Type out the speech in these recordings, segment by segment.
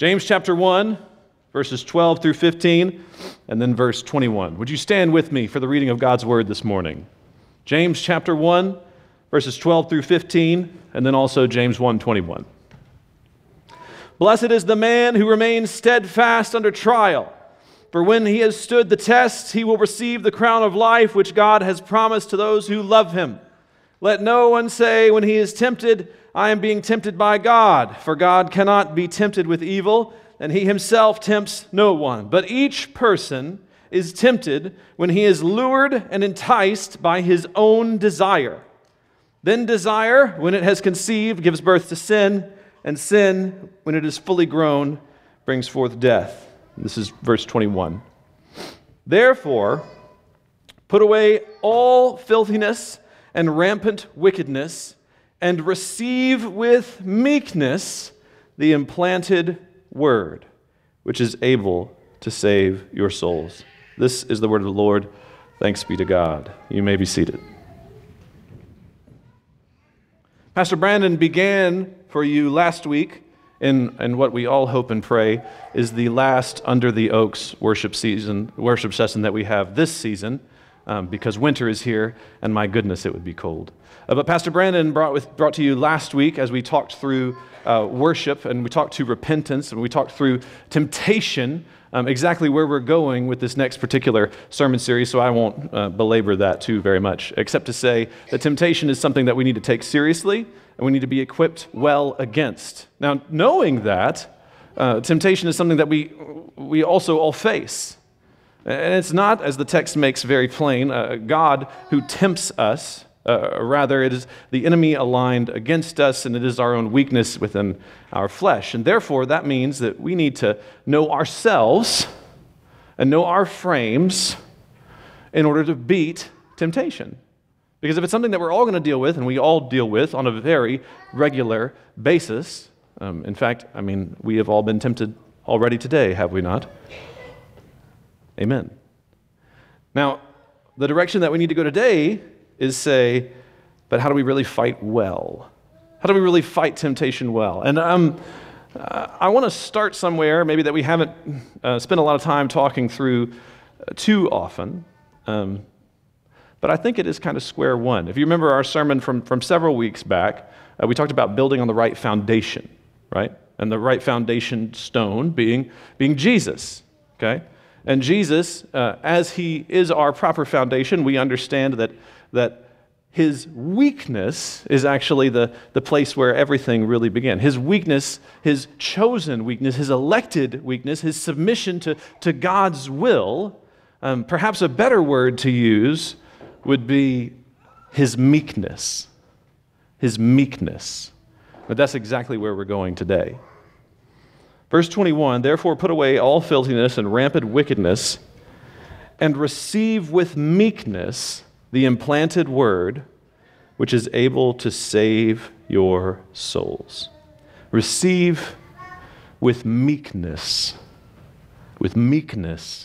James chapter 1, verses 12 through 15, and then verse 21. Would you stand with me for the reading of God's word this morning? James chapter 1, verses 12 through 15, and then also James 1:21. Blessed is the man who remains steadfast under trial, for when he has stood the test, he will receive the crown of life which God has promised to those who love him. Let no one say when he is tempted, I am being tempted by God, for God cannot be tempted with evil, and he himself tempts no one. But each person is tempted when he is lured and enticed by his own desire. Then desire, when it has conceived, gives birth to sin, and sin, when it is fully grown, brings forth death. This is verse 21. Therefore, put away all filthiness and rampant wickedness, and receive with meekness the implanted word, which is able to save your souls. This is the word of the Lord. Thanks be to God. You may be seated. Pastor Brandon began for you last week in what we all hope and pray is the last Under the Oaks worship session that we have this season, because winter is here, and my goodness, it would be cold. But Pastor Brandon brought to you last week as we talked through worship, and we talked to repentance, and we talked through temptation, exactly where we're going with this next particular sermon series, so I won't belabor that too very much, except to say that temptation is something that we need to take seriously, and we need to be equipped well against. Now, knowing that, temptation is something that we also all face. And it's not, as the text makes very plain, God who tempts us. Rather, it is the enemy aligned against us, and it is our own weakness within our flesh. And therefore, that means that we need to know ourselves and know our frames in order to beat temptation. Because if it's something that we're all going to deal with, and we all deal with on a very regular basis, in fact, we have all been tempted already today, have we not? Amen. Now, the direction that we need to go today is say, but how do we really fight well? How do we really fight temptation well? And I want to start somewhere, maybe that we haven't spent a lot of time talking through too often, but I think it is kind of square one. If you remember our sermon from several weeks back, we talked about building on the right foundation, right? And the right foundation stone being Jesus, okay? And Jesus, as he is our proper foundation, we understand that his weakness is actually the place where everything really began. His weakness, his chosen weakness, his elected weakness, his submission to God's will, perhaps a better word to use would be his meekness. His meekness. But that's exactly where we're going today. Verse 21, therefore put away all filthiness and rampant wickedness, and receive with meekness the implanted word, which is able to save your souls. Receive with meekness. With meekness.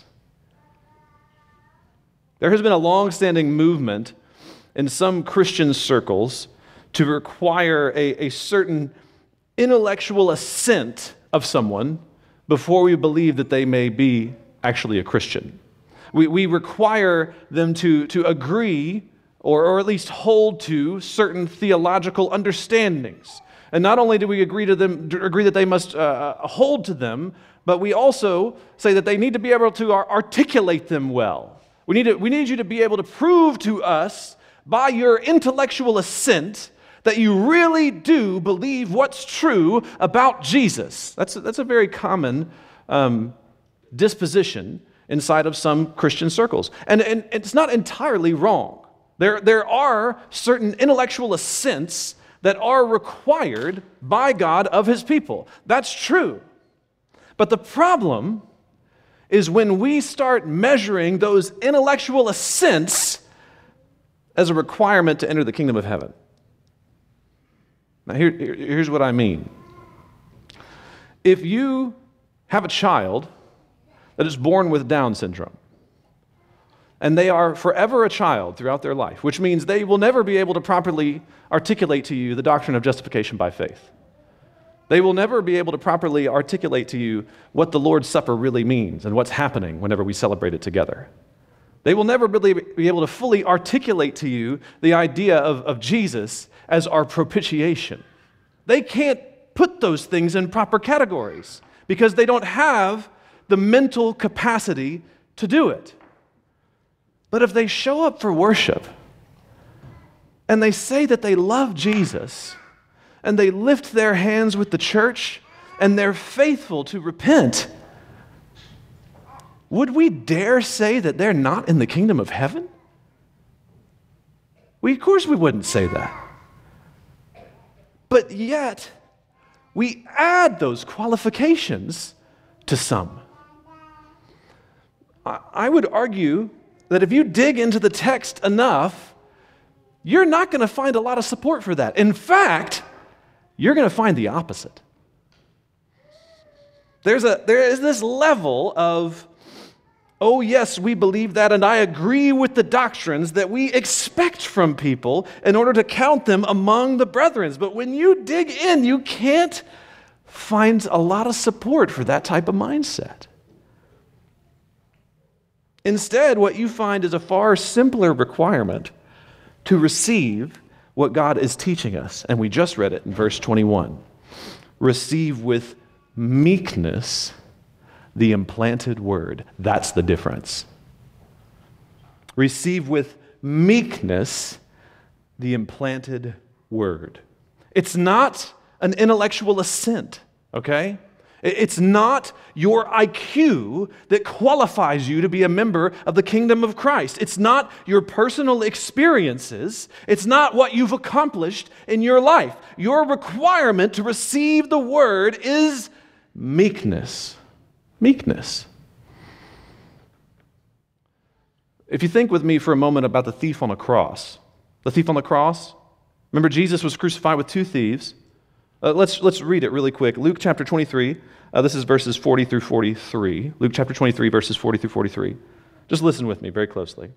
There has been a long-standing movement in some Christian circles to require a certain intellectual assent of someone before we believe that they may be actually a Christian. We require them to agree or at least hold to certain theological understandings. And not only do we agree that they must hold to them, but we also say that they need to be able to articulate them well. We need you to be able to prove to us by your intellectual assent that you really do believe what's true about Jesus. That's a very common disposition inside of some Christian circles. And it's not entirely wrong. There are certain intellectual assents that are required by God of his people. That's true. But the problem is when we start measuring those intellectual assents as a requirement to enter the kingdom of heaven. Now, here's what I mean. If you have a child that is born with Down syndrome, and they are forever a child throughout their life, which means they will never be able to properly articulate to you the doctrine of justification by faith. They will never be able to properly articulate to you what the Lord's Supper really means and what's happening whenever we celebrate it together. They will never really be able to fully articulate to you the idea of Jesus as our propitiation. They can't put those things in proper categories because they don't have the mental capacity to do it. But if they show up for worship and they say that they love Jesus and they lift their hands with the church and they're faithful to repent, would we dare say that they're not in the kingdom of heaven? Of course we wouldn't say that. But yet, we add those qualifications to some. I would argue that if you dig into the text enough, you're not going to find a lot of support for that. In fact, you're going to find the opposite. There is this level of, oh yes, we believe that, and I agree with the doctrines that we expect from people in order to count them among the brethren. But when you dig in, you can't find a lot of support for that type of mindset. Instead, what you find is a far simpler requirement to receive what God is teaching us. And we just read it in verse 21. Receive with meekness the implanted word. That's the difference. Receive with meekness the implanted word. It's not an intellectual assent, okay? It's not your IQ that qualifies you to be a member of the kingdom of Christ. It's not your personal experiences. It's not what you've accomplished in your life. Your requirement to receive the word is meekness. Meekness. If you think with me for a moment about the thief on the cross. The thief on the cross, remember Jesus was crucified with two thieves. Let's read it really quick. Luke chapter 23, this is verses 40 through 43. Luke chapter 23, verses 40 through 43. Just listen with me very closely.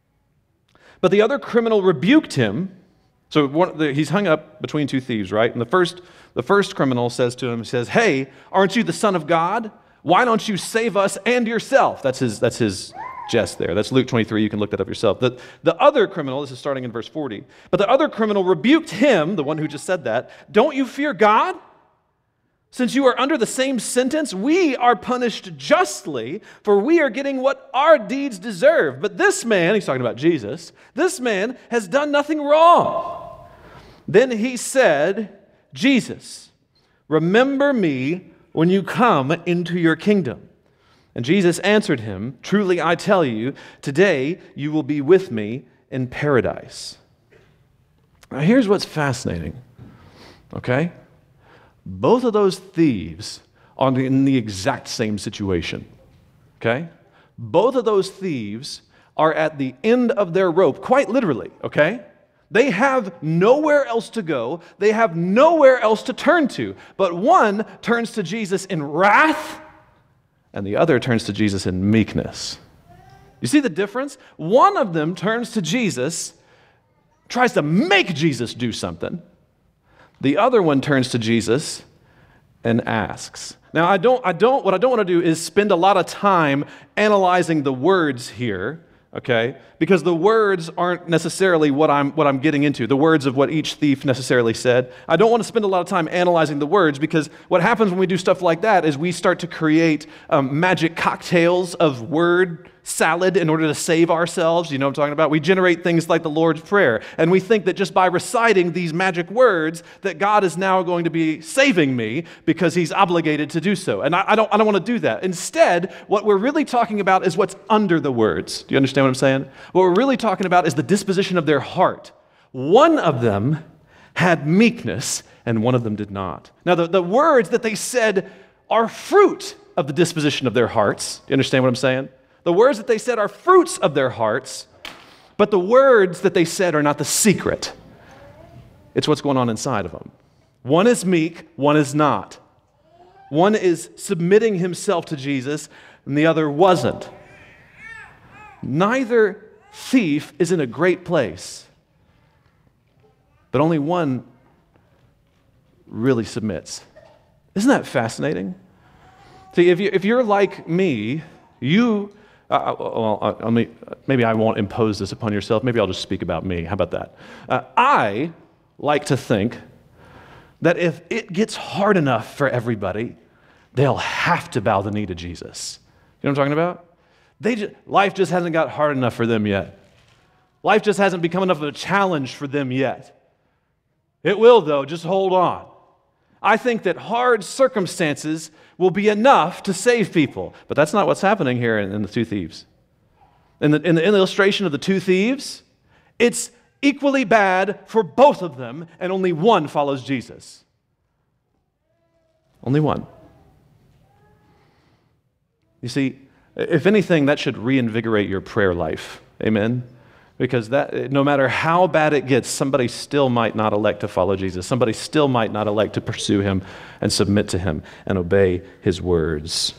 But the other criminal rebuked him. So he's hung up between two thieves, right? And the first criminal says to him, hey, aren't you the Son of God? Why don't you save us and yourself? That's his jest there. That's Luke 23. You can look that up yourself. The other criminal, this is starting in verse 40, but the other criminal rebuked him, the one who just said that, don't you fear God? Since you are under the same sentence, we are punished justly, for we are getting what our deeds deserve. But this man, he's talking about Jesus, this man has done nothing wrong. Then he said, Jesus, remember me when you come into your kingdom. And Jesus answered him, truly I tell you, today you will be with me in paradise. Now here's what's fascinating, okay? Both of those thieves are in the exact same situation, okay? Both of those thieves are at the end of their rope, quite literally, okay? They have nowhere else to go. They have nowhere else to turn to. But one turns to Jesus in wrath, and the other turns to Jesus in meekness. You see the difference? One of them turns to Jesus, tries to make Jesus do something. The other one turns to Jesus and asks. Now, what I don't want to do is spend a lot of time analyzing the words here, okay? Because the words aren't necessarily what I'm getting into, the words of what each thief necessarily said. I don't want to spend a lot of time analyzing the words, because what happens when we do stuff like that is we start to create magic cocktails of word salad in order to save ourselves. You know what I'm talking about? We generate things like the Lord's Prayer, and we think that just by reciting these magic words that God is now going to be saving me because he's obligated to do so. And I don't want to do that. Instead, what we're really talking about is what's under the words. Do you understand what I'm saying? What we're really talking about is the disposition of their heart. One of them had meekness, and one of them did not. Now, the words that they said are fruit of the disposition of their hearts. Do you understand what I'm saying? The words that they said are fruits of their hearts, but the words that they said are not the secret. It's what's going on inside of them. One is meek, one is not. One is submitting himself to Jesus, and the other wasn't. Neither thief is in a great place, but only one really submits. Isn't that fascinating? See, if you're like me, maybe I won't impose this upon yourself. Maybe I'll just speak about me. How about that? I like to think that if it gets hard enough for everybody, they'll have to bow the knee to Jesus. You know what I'm talking about? Life just hasn't got hard enough for them yet. Life just hasn't become enough of a challenge for them yet. It will, though. Just hold on. I think that hard circumstances will be enough to save people. But that's not what's happening here in the two thieves. In the illustration of the two thieves, it's equally bad for both of them, and only one follows Jesus. Only one. You see, if anything, that should reinvigorate your prayer life. Amen? Because that, no matter how bad it gets, somebody still might not elect to follow Jesus. Somebody still might not elect to pursue him and submit to him and obey his words.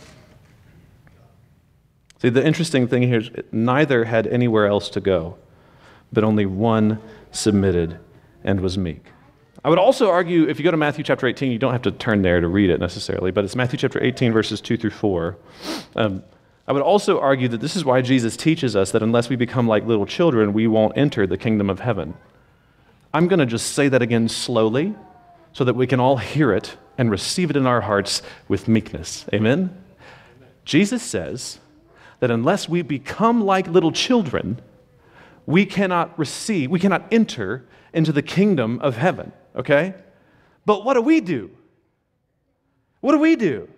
See, the interesting thing here is neither had anywhere else to go, but only one submitted and was meek. I would also argue, if you go to Matthew chapter 18, you don't have to turn there to read it necessarily, but it's Matthew chapter 18, verses 2 through 4. I would also argue that this is why Jesus teaches us that unless we become like little children, we won't enter the kingdom of heaven. I'm going to just say that again slowly so that we can all hear it and receive it in our hearts with meekness. Amen? Jesus says that unless we become like little children, we cannot enter into the kingdom of heaven, okay? But what do? What do?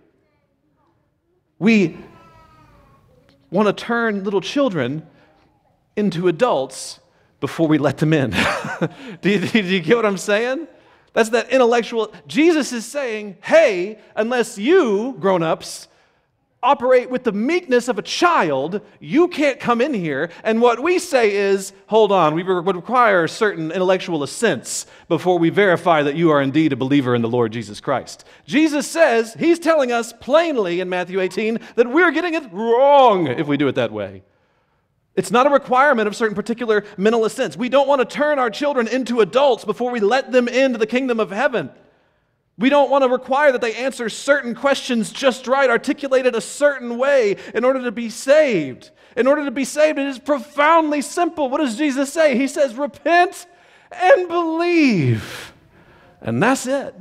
We want to turn little children into adults before we let them in. Do you get what I'm saying? That's that intellectual. Jesus is saying, hey, unless you, grown-ups, operate with the meekness of a child, you can't come in here. And what we say is, hold on, we would require certain intellectual assents before we verify that you are indeed a believer in the Lord Jesus Christ. Jesus says, he's telling us plainly in Matthew 18 that we're getting it wrong if we do it that way. It's not a requirement of certain particular mental assents. We don't want to turn our children into adults before we let them into the kingdom of heaven. We don't want to require that they answer certain questions just right, articulated a certain way in order to be saved. In order to be saved, it is profoundly simple. What does Jesus say? He says, repent and believe. And that's it.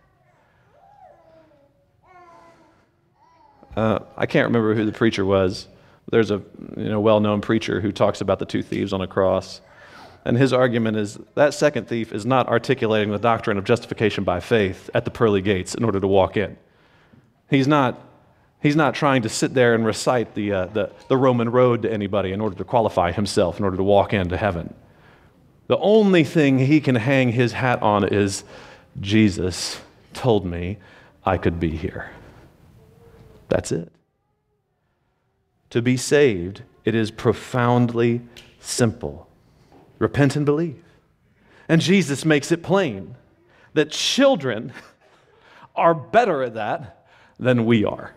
I can't remember who the preacher was. There's a well-known preacher who talks about the two thieves on a cross. And his argument is that second thief is not articulating the doctrine of justification by faith at the pearly gates in order to walk in. He's not trying to sit there and recite the Roman road to anybody in order to qualify himself, in order to walk into heaven. The only thing he can hang his hat on is, Jesus told me I could be here. That's it. To be saved, it is profoundly simple. Repent and believe. And Jesus makes it plain that children are better at that than we are.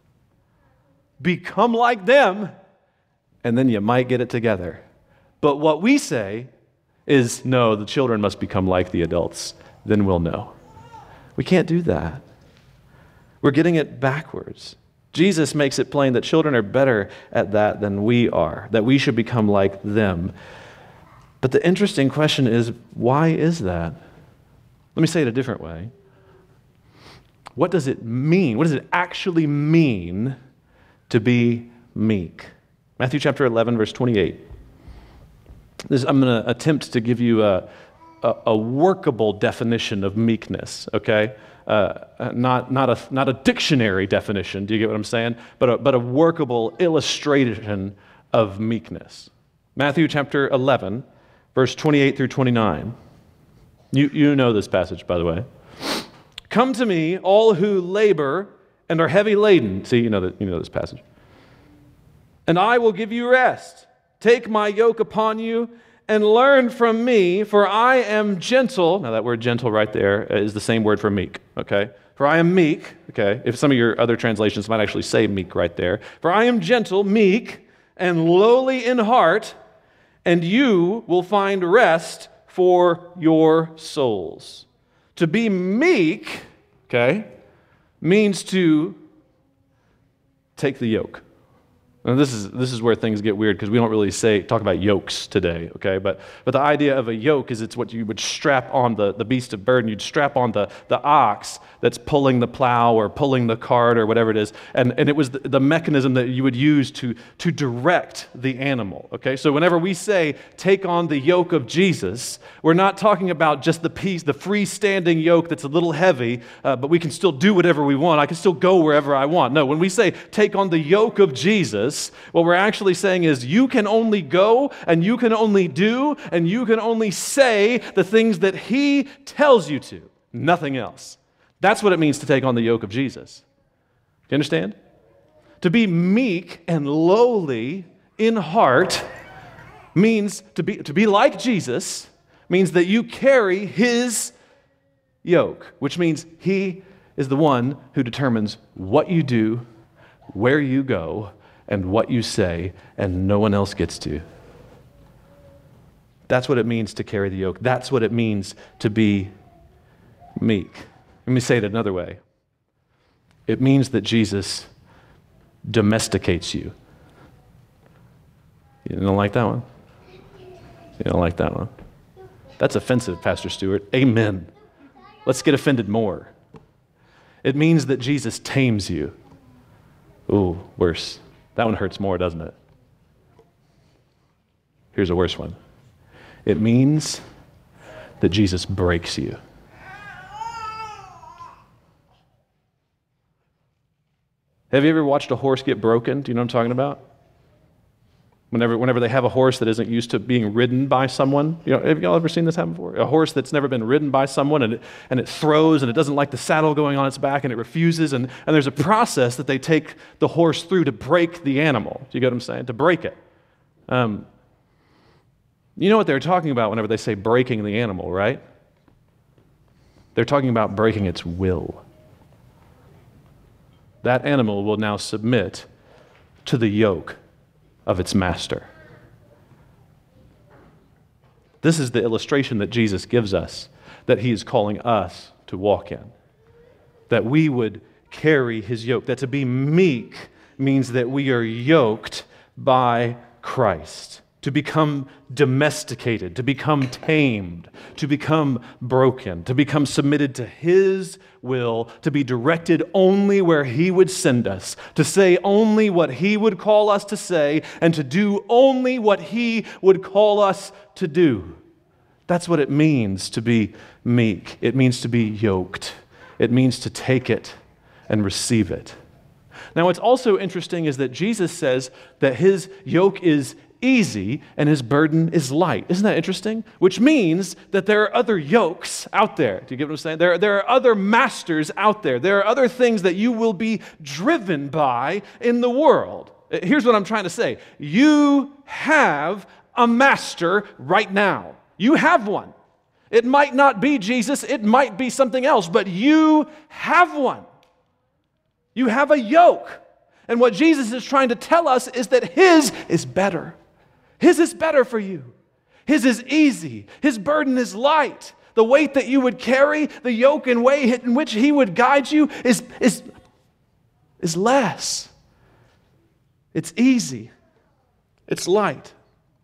Become like them, and then you might get it together. But what we say is, no, the children must become like the adults. Then we'll know. We can't do that. We're getting it backwards. Jesus makes it plain that children are better at that than we are, that we should become like them. But the interesting question is, why is that? Let me say it a different way. What does it mean? What does it actually mean to be meek? Matthew chapter 11, verse 28. I'm going to attempt to give you a workable definition of meekness, okay? Not a dictionary definition, do you get what I'm saying? But a workable illustration of meekness. Matthew chapter 11, verse 28 through 29. You know this passage, by the way. Come to me, all who labor and are heavy laden. See, you know this passage. And I will give you rest. Take my yoke upon you and learn from me, for I am gentle. Now that word gentle right there is the same word for meek, okay? For I am meek, okay? If some of your other translations might actually say meek right there. For I am gentle, meek, and lowly in heart, and you will find rest for your souls. To be meek, okay, means to take the yoke. Now, this is where things get weird because we don't really talk about yokes today, okay? But the idea of a yoke is it's what you would strap on the beast of burden. You'd strap on the ox that's pulling the plow or pulling the cart or whatever it is. And it was the mechanism that you would use to direct the animal, okay? So whenever we say, take on the yoke of Jesus, we're not talking about just the freestanding yoke that's a little heavy, but we can still do whatever we want. I can still go wherever I want. No, when we say, take on the yoke of Jesus, what we're actually saying is you can only go and you can only do and you can only say the things that He tells you to, nothing else. That's what it means to take on the yoke of Jesus. Do you understand? To be meek and lowly in heart means to be like Jesus, means that you carry His yoke, which means He is the one who determines what you do, where you go, and what you say, and no one else gets to. That's what it means to carry the yoke. That's what it means to be meek. Let me say it another way. It means that Jesus domesticates you. You don't like that one? You don't like that one? That's offensive, Pastor Stewart. Amen. Let's get offended more. It means that Jesus tames you. Ooh, worse. That one hurts more, doesn't it? Here's a worse one. It means that Jesus breaks you. Have you ever watched a horse get broken? Do you know what I'm talking about? Whenever they have a horse that isn't used to being ridden by someone, have y'all ever seen this happen before? A horse that's never been ridden by someone and it throws and it doesn't like the saddle going on its back and it refuses and there's a process that they take the horse through to break the animal. Do you get what I'm saying? To break it. You know what they're talking about whenever they say breaking the animal, right? They're talking about breaking its will. That animal will now submit to the yoke of its master. This is the illustration that Jesus gives us, that He is calling us to walk in. That we would carry His yoke. That to be meek means that we are yoked by Christ. To become domesticated, to become tamed, to become broken, to become submitted to His will, to be directed only where He would send us, to say only what He would call us to say, and to do only what He would call us to do. That's what it means to be meek. It means to be yoked. It means to take it and receive it. Now, what's also interesting is that Jesus says that His yoke is easy and His burden is light. Isn't that interesting? Which means that there are other yokes out there. Do you get what I'm saying? There are other masters out there. There are other things that you will be driven by in the world. Here's what I'm trying to say. You have a master right now. You have one. It might not be Jesus. It might be something else, but you have one. You have a yoke. And what Jesus is trying to tell us is that His is better. His is better for you. His is easy. His burden is light. The weight that you would carry, the yoke and way in which He would guide you is less. It's easy. It's light.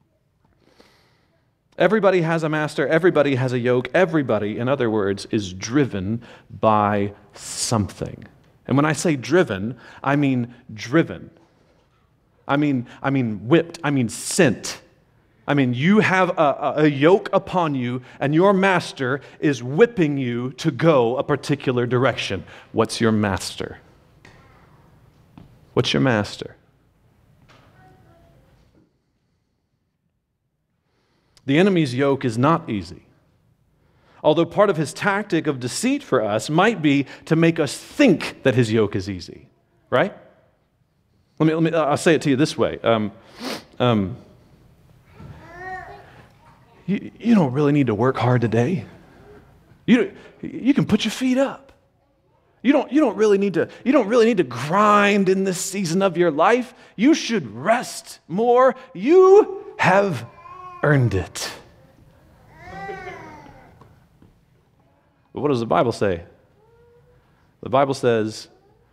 Everybody has a master. Everybody has a yoke. Everybody, in other words, is driven by something. And when I say driven, I mean driven. I mean whipped. I mean sent. I mean you have a yoke upon you and your master is whipping you to go a particular direction. What's your master? What's your master? The enemy's yoke is not easy. Although part of his tactic of deceit for us might be to make us think that his yoke is easy, right? I'll say it to you this way. You don't really need to work hard today. You can put your feet up. You don't really need to grind in this season of your life. You should rest more. You have earned it. But what does the Bible say? The Bible says,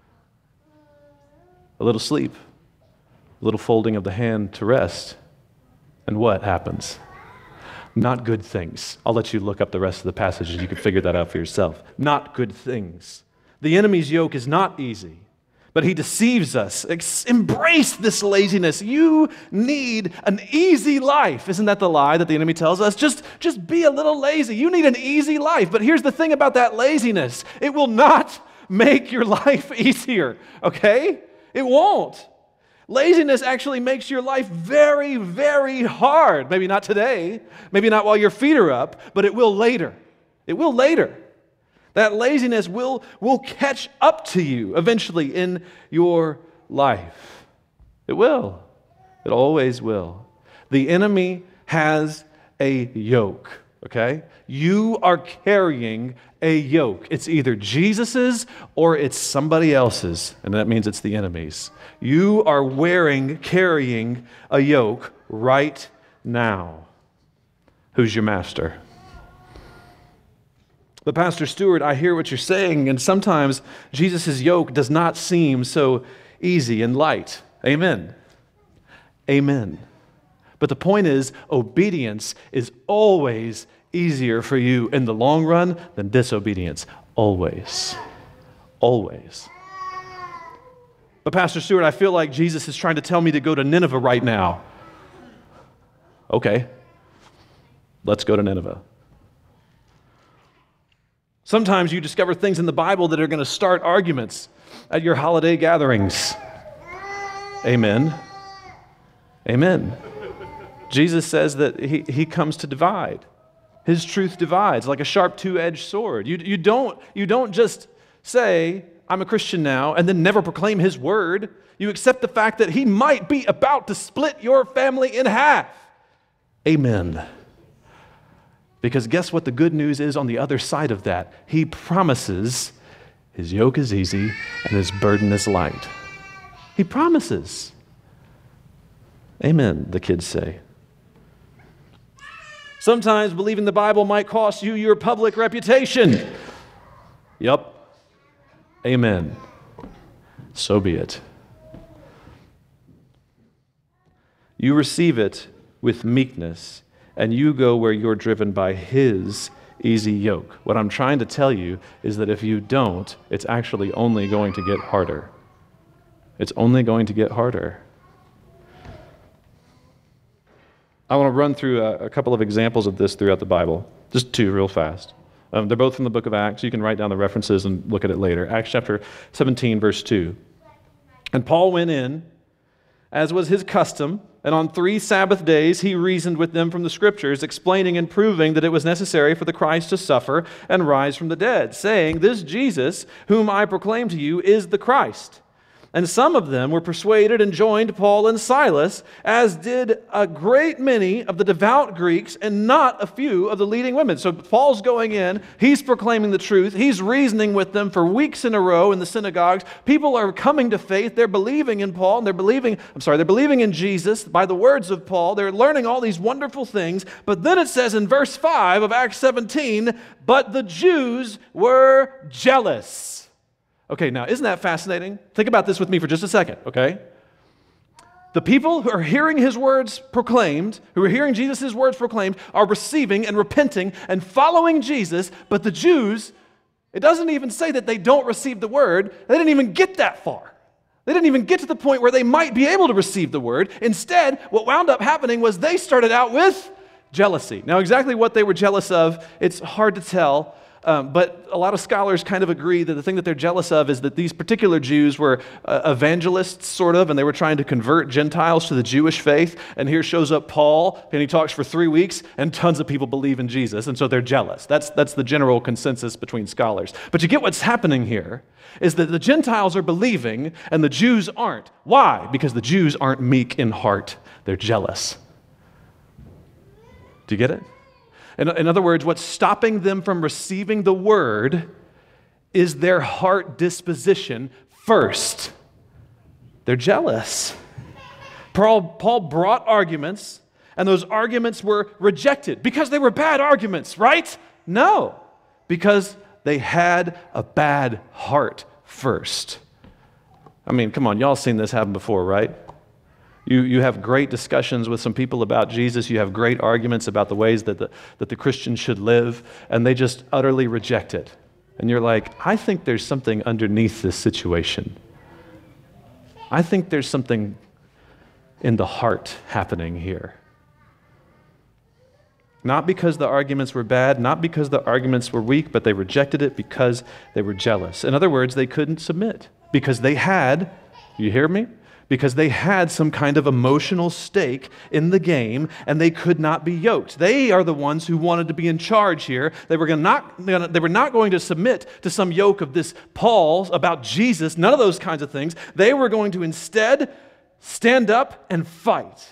a little sleep, a little folding of the hand to rest. And what happens? Not good things. I'll let you look up the rest of the passage and you can figure that out for yourself. Not good things. The enemy's yoke is not easy, but he deceives us. Embrace this laziness. You need an easy life. Isn't that the lie that the enemy tells us? Just be a little lazy. You need an easy life. But here's the thing about that laziness. It will not make your life easier, okay? It won't. Laziness actually makes your life very, very hard. Maybe not today, maybe not while your feet are up, but it will later. It will later. That laziness will catch up to you eventually in your life. It will. It always will. The enemy has a yoke, okay? You are carrying a yoke. It's either Jesus's or it's somebody else's, and that means it's the enemy's. You are carrying a yoke right now. Who's your master? But Pastor Stewart, I hear what you're saying, and sometimes Jesus' yoke does not seem so easy and light. Amen. Amen. But the point is, obedience is always easier for you in the long run than disobedience. Always. Always. But Pastor Stewart, I feel like Jesus is trying to tell me to go to Nineveh right now. Okay. Let's go to Nineveh. Sometimes you discover things in the Bible that are going to start arguments at your holiday gatherings. Amen. Amen. Jesus says that he comes to divide. His truth divides like a sharp two-edged sword. You don't just say, I'm a Christian now, and then never proclaim his word. You accept the fact that he might be about to split your family in half. Amen. Because guess what the good news is on the other side of that? He promises his yoke is easy and his burden is light. He promises. Amen, the kids say. Sometimes believing the Bible might cost you your public reputation. Yup. Amen. So be it. You receive it with meekness, and you go where you're driven by his easy yoke. What I'm trying to tell you is that if you don't, it's actually only going to get harder. It's only going to get harder. I want to run through a couple of examples of this throughout the Bible. Just two real fast. They're both from the book of Acts. You can write down the references and look at it later. Acts chapter 17, verse 2. And Paul went in, as was his custom, and on 3 Sabbath days he reasoned with them from the Scriptures, explaining and proving that it was necessary for the Christ to suffer and rise from the dead, saying, This Jesus, whom I proclaim to you, is the Christ. And some of them were persuaded and joined Paul and Silas, as did a great many of the devout Greeks and not a few of the leading women. So Paul's going in, he's proclaiming the truth, he's reasoning with them for weeks in a row in the synagogues. People are coming to faith, they're believing in Paul, and they're believing in Jesus by the words of Paul. They're learning all these wonderful things. But then it says in verse 5 of Acts 17, but the Jews were jealous. Okay, now, isn't that fascinating? Think about this with me for just a second, okay? The people who are hearing his words proclaimed, who are hearing Jesus' words proclaimed, are receiving and repenting and following Jesus, but the Jews, it doesn't even say that they don't receive the word. They didn't even get that far. They didn't even get to the point where they might be able to receive the word. Instead, what wound up happening was they started out with jealousy. Now, exactly what they were jealous of, it's hard to tell. But a lot of scholars kind of agree that the thing that they're jealous of is that these particular Jews were evangelists, sort of, and they were trying to convert Gentiles to the Jewish faith. And here shows up Paul, and he talks for 3 weeks, and tons of people believe in Jesus, and so they're jealous. That's the general consensus between scholars. But you get what's happening here is that the Gentiles are believing, and the Jews aren't. Why? Because the Jews aren't meek in heart. They're jealous. Do you get it? In other words, what's stopping them from receiving the word is their heart disposition first. They're jealous. Paul brought arguments, and those arguments were rejected because they were bad arguments, right? No, because They had a bad heart first. I mean, come on, y'all seen this happen before, right? You have great discussions with some people about Jesus. You have great arguments about the ways that the Christian should live, and they just utterly reject it. And you're like, I think there's something underneath this situation. I think there's something in the heart happening here. Not because the arguments were bad, not because the arguments were weak, but they rejected it because they were jealous. In other words, they couldn't submit because they had, you hear me? Because they had some kind of emotional stake in the game and they could not be yoked. They are the ones who wanted to be in charge here. They were not going to submit to some yoke of this Paul about Jesus, none of those kinds of things. They were going to instead stand up and fight.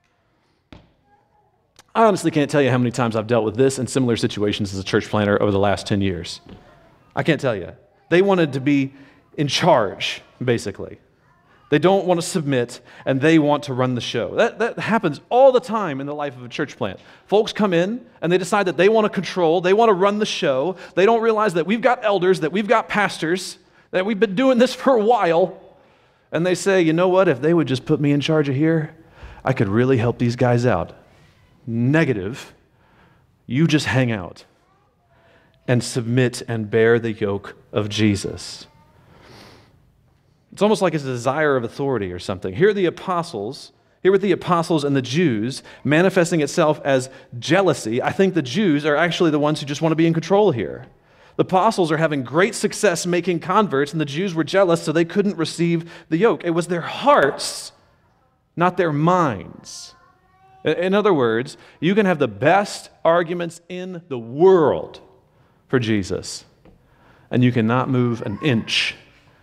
I honestly can't tell you how many times I've dealt with this and similar situations as a church planter over the last 10 years. I can't tell you. They wanted to be in charge, basically. They don't want to submit, and they want to run the show. That happens all the time in the life of a church plant. Folks come in, and they decide that they want to control, they want to run the show. They don't realize that we've got elders, that we've got pastors, that we've been doing this for a while. And they say, you know what, if they would just put me in charge of here, I could really help these guys out. Negative. You just hang out and submit and bear the yoke of Jesus. It's almost like it's a desire of authority or something. Here were the apostles and the Jews manifesting itself as jealousy. I think the Jews are actually the ones who just want to be in control here. The apostles are having great success making converts, and the Jews were jealous, so they couldn't receive the yoke. It was their hearts, not their minds. In other words, you can have the best arguments in the world for Jesus, and you cannot move an inch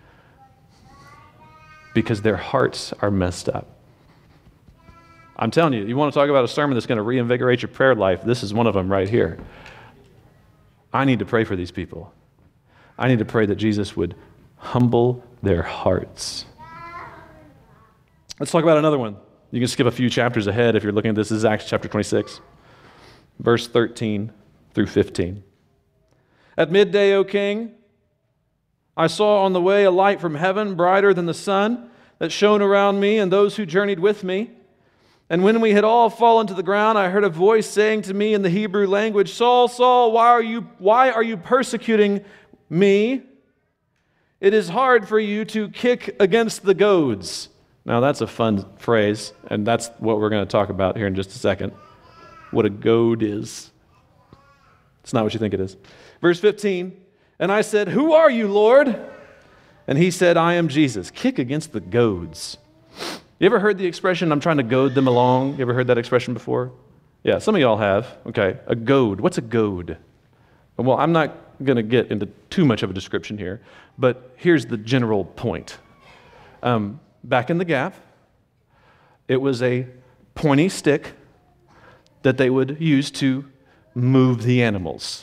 because their hearts are messed up. I'm telling you, you want to talk about a sermon that's going to reinvigorate your prayer life, this is one of them right here. I need to pray for these people. I need to pray that Jesus would humble their hearts. Let's talk about another one. You can skip a few chapters ahead if you're looking at this. This is Acts chapter 26, verse 13 through 15. At midday, O king, I saw on the way a light from heaven, brighter than the sun, that shone around me and those who journeyed with me. And when we had all fallen to the ground, I heard a voice saying to me in the Hebrew language, Saul, Saul, why are you persecuting me? It is hard for you to kick against the goads. Now that's a fun phrase, and that's what we're going to talk about here in just a second. What a goad is. It's not what you think it is. Verse 15, and I said, who are you, Lord? And he said, I am Jesus. Kick against the goads. You ever heard the expression, I'm trying to goad them along? You ever heard that expression before? Yeah, some of y'all have. Okay, a goad. What's a goad? Well, I'm not going to get into too much of a description here, but here's the general point. Back in the Gap, it was a pointy stick that they would use to move the animals.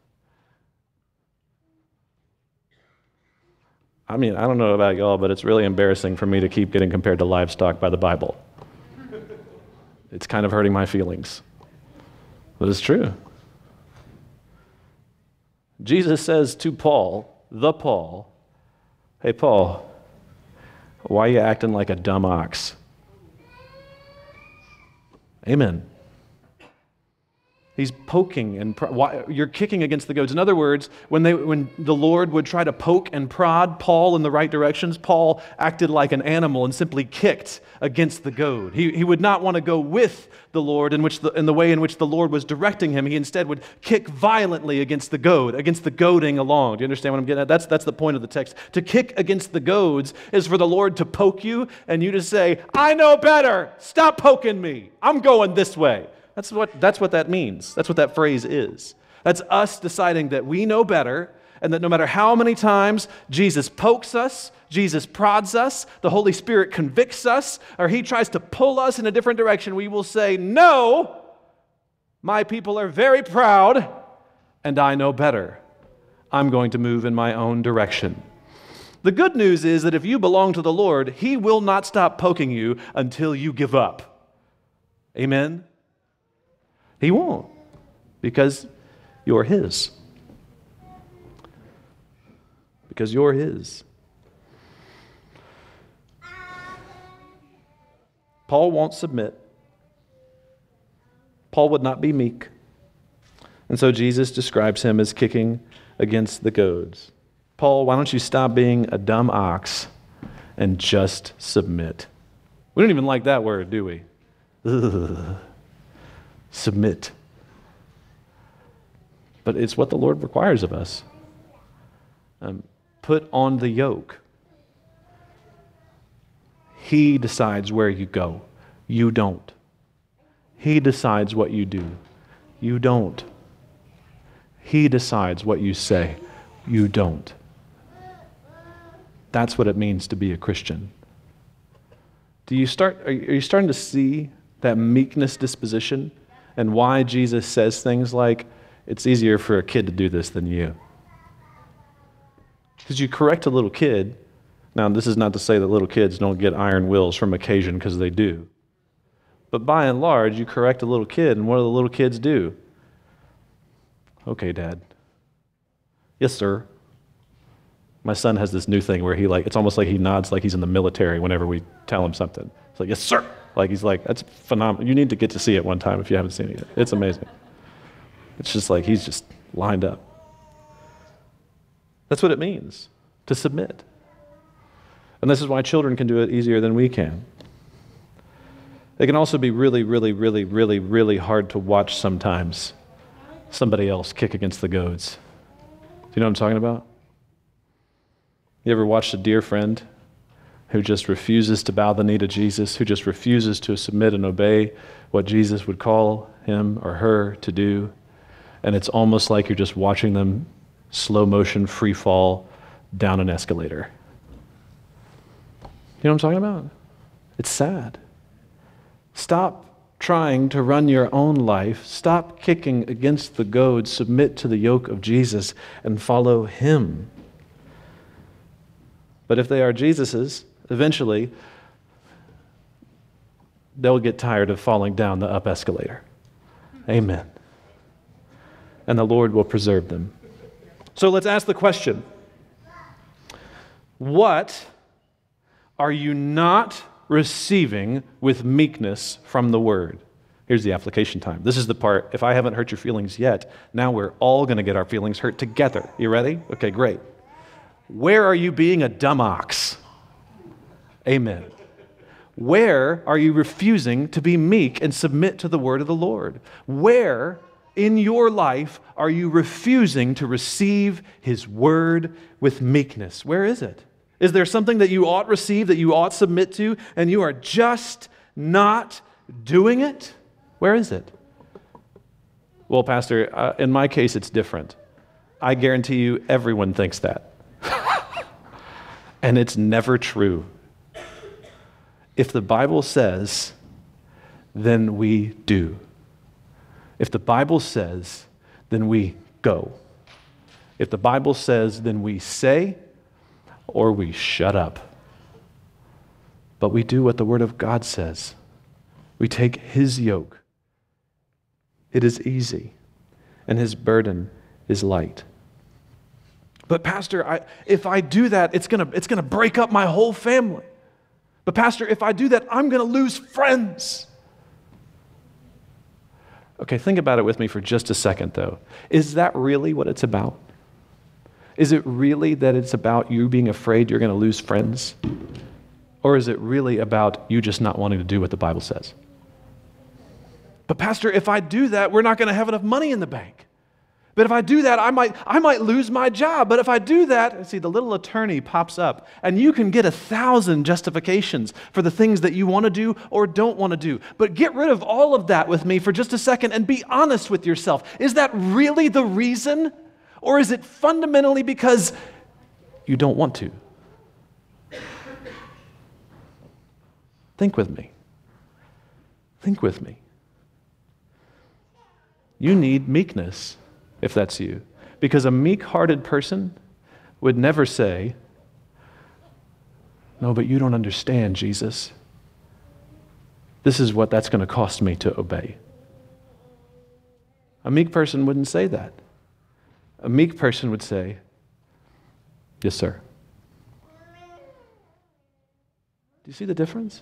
I mean, I don't know about y'all, but it's really embarrassing for me to keep getting compared to livestock by the Bible. It's kind of hurting my feelings. But it's true. Jesus says to Paul, hey, Paul, why are you acting like a dumb ox? Amen. He's poking and you're kicking against the goads. In other words, when the Lord would try to poke and prod Paul in the right directions, Paul acted like an animal and simply kicked against the goad. He would not want to go with the Lord in the way in which the Lord was directing him. He instead would kick violently against the goad, against the goading along. Do you understand what I'm getting at? That's the point of the text. To kick against the goads is for the Lord to poke you and you to say, I know better. Stop poking me. I'm going this way. That's what that means. That's what that phrase is. That's us deciding that we know better and that no matter how many times Jesus pokes us, Jesus prods us, the Holy Spirit convicts us, or he tries to pull us in a different direction, we will say, no, my people are very proud and I know better. I'm going to move in my own direction. The good news is that if you belong to the Lord, he will not stop poking you until you give up. Amen? He won't, because you're his. because you're his. Paul won't submit. Paul would not be meek. And so Jesus describes him as kicking against the goads. Paul, why don't you stop being a dumb ox and just submit? We don't even like that word, do we? Ugh. Submit. But it's what the Lord requires of us. Put on the yoke. He decides where you go. You don't. He decides what you do. You don't. He decides what you say. You don't. That's what it means to be a Christian. Are you starting to see that meekness disposition and why Jesus says things like, it's easier for a kid to do this than you? Because you correct a little kid. Now, this is not to say that little kids don't get iron wills from occasion, because they do. But by and large, you correct a little kid, and what do the little kids do? Okay, Dad. Yes, sir. My son has this new thing where it's almost like he nods like he's in the military whenever we tell him something. It's like, yes, sir. He's like, that's phenomenal. You need to get to see it one time if you haven't seen it yet. It's amazing. It's just like he's just lined up. That's what it means to submit. And this is why children can do it easier than we can. It can also be really, really, really, really, really hard to watch sometimes somebody else kick against the goads. Do you know what I'm talking about? You ever watched a dear friend who just refuses to bow the knee to Jesus, who just refuses to submit and obey what Jesus would call him or her to do? And it's almost like you're just watching them slow motion free fall down an escalator. You know what I'm talking about? It's sad. Stop trying to run your own life. Stop kicking against the goads. Submit to the yoke of Jesus and follow him. But if they are Jesus's, eventually they'll get tired of falling down the up escalator. Amen. And the Lord will preserve them. So let's ask the question, what are you not receiving with meekness from the Word? Here's the application time. This is the part, if I haven't hurt your feelings yet, now we're all going to get our feelings hurt together. You ready? Okay, great. Where are you being a dumb ox? Amen. Where are you refusing to be meek and submit to the word of the Lord? Where in your life are you refusing to receive his word with meekness? Where is it? Is there something that you ought receive, that you ought submit to, and you are just not doing it? Where is it? Well, Pastor, in my case, it's different. I guarantee you everyone thinks that. And it's never true. If the Bible says, then we do. If the Bible says, then we go. If the Bible says, then we say, or we shut up. But we do what the Word of God says. We take his yoke. It is easy, and his burden is light. But Pastor, if I do that, it's gonna break up my whole family. But Pastor, if I do that, I'm gonna lose friends. Okay, think about it with me for just a second, though. Is that really what it's about? Is it really that it's about you being afraid you're gonna lose friends? Or is it really about you just not wanting to do what the Bible says? But Pastor, if I do that, we're not gonna have enough money in the bank. But if I do that, I might lose my job. But if I do that, see, the little attorney pops up, and you can get 1,000 justifications for the things that you want to do or don't want to do. But get rid of all of that with me for just a second and be honest with yourself. Is that really the reason? Or is it fundamentally because you don't want to? Think with me. Think with me. You need meekness. If that's you. Because a meek-hearted person would never say, no, but you don't understand, Jesus. This is what that's going to cost me to obey. A meek person wouldn't say that. A meek person would say, Yes, sir. Do you see the difference?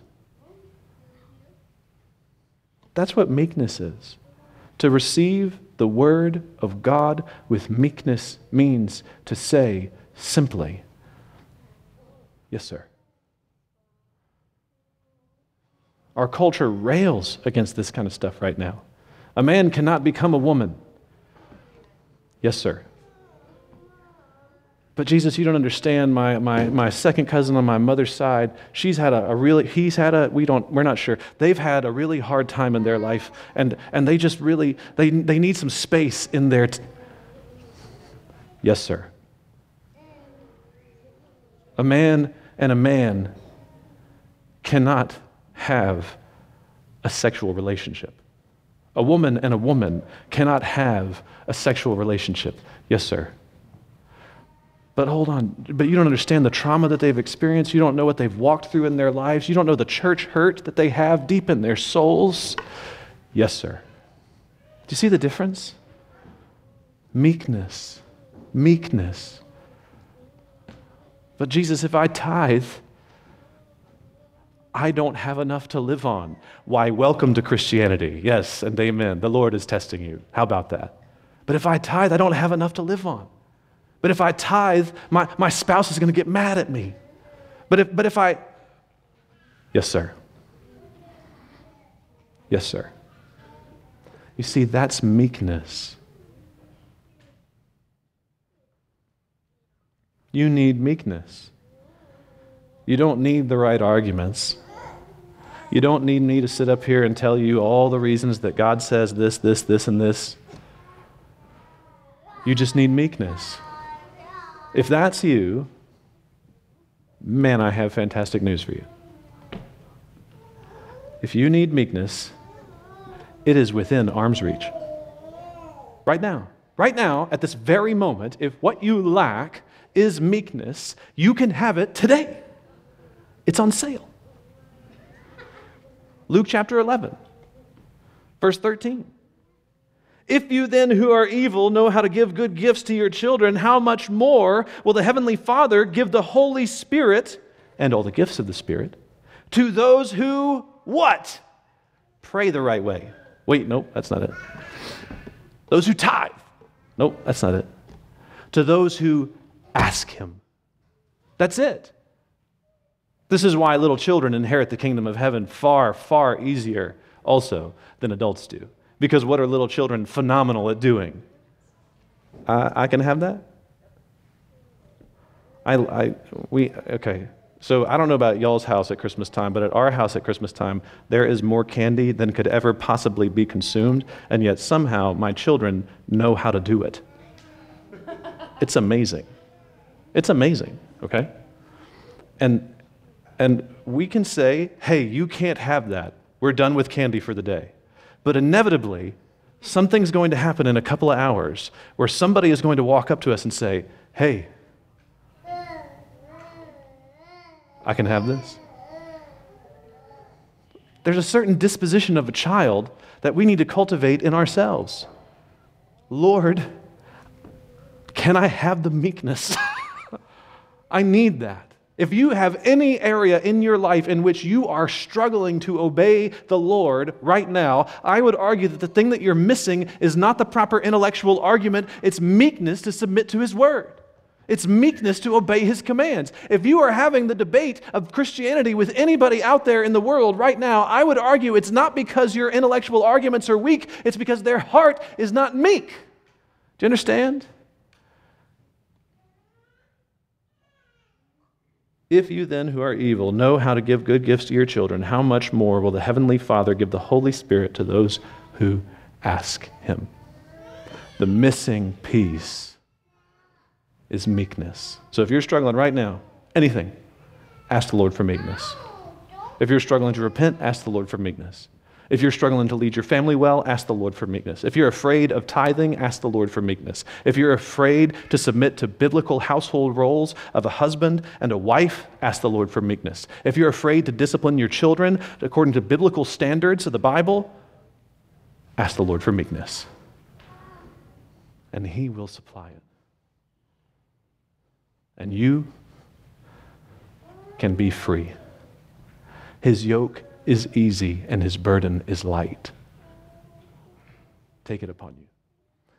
That's what meekness is. To receive the word of God with meekness means to say simply, yes, sir. Our culture rails against this kind of stuff right now. A man cannot become a woman. Yes, sir. But Jesus, you don't understand. My second cousin on my mother's side, we're not sure. They've had a really hard time in their life, and they just really, they need some space in there. Yes, sir. A man and a man cannot have a sexual relationship. A woman and a woman cannot have a sexual relationship. Yes, sir. But hold on, but you don't understand the trauma that they've experienced. You don't know what they've walked through in their lives. You don't know the church hurt that they have deep in their souls. Yes, sir. Do you see the difference? Meekness. Meekness. But Jesus, if I tithe, I don't have enough to live on. Why, welcome to Christianity. Yes, and amen. The Lord is testing you. How about that? But if I tithe, I don't have enough to live on. But if I tithe, my spouse is going to get mad at me. But if I... Yes, sir. Yes, sir. You see, that's meekness. You need meekness. You don't need the right arguments. You don't need me to sit up here and tell you all the reasons that God says this, and this. You just need meekness. If that's you, man, I have fantastic news for you. If you need meekness, it is within arm's reach. Right now, at this very moment, if what you lack is meekness, you can have it today. It's on sale. Luke chapter 11, verse 13. If you then who are evil know how to give good gifts to your children, how much more will the Heavenly Father give the Holy Spirit and all the gifts of the Spirit to those who, what? Pray the right way. Wait, nope, that's not it. Those who tithe. Nope, that's not it. To those who ask Him. That's it. This is why little children inherit the kingdom of heaven far, far easier also than adults do. Because what are little children phenomenal at doing? I can have that? Okay. So I don't know about y'all's house at Christmas time, but at our house at Christmas time, there is more candy than could ever possibly be consumed, and yet somehow my children know how to do it. It's amazing. It's amazing, okay? And we can say, hey, you can't have that. We're done with candy for the day. But inevitably, something's going to happen in a couple of hours where somebody is going to walk up to us and say, hey, I can have this. There's a certain disposition of a child that we need to cultivate in ourselves. Lord, can I have the meekness? I need that. If you have any area in your life in which you are struggling to obey the Lord right now, I would argue that the thing that you're missing is not the proper intellectual argument, it's meekness to submit to His word. It's meekness to obey His commands. If you are having the debate of Christianity with anybody out there in the world right now, I would argue it's not because your intellectual arguments are weak, it's because their heart is not meek. Do you understand? If you then who are evil know how to give good gifts to your children, how much more will the Heavenly Father give the Holy Spirit to those who ask Him? The missing piece is meekness. So if you're struggling right now, anything, ask the Lord for meekness. If you're struggling to repent, ask the Lord for meekness. If you're struggling to lead your family well, ask the Lord for meekness. If you're afraid of tithing, ask the Lord for meekness. If you're afraid to submit to biblical household roles of a husband and a wife, ask the Lord for meekness. If you're afraid to discipline your children according to biblical standards of the Bible, ask the Lord for meekness. And He will supply it. and you can be free. His yoke is easy and his burden is light. Take it upon you.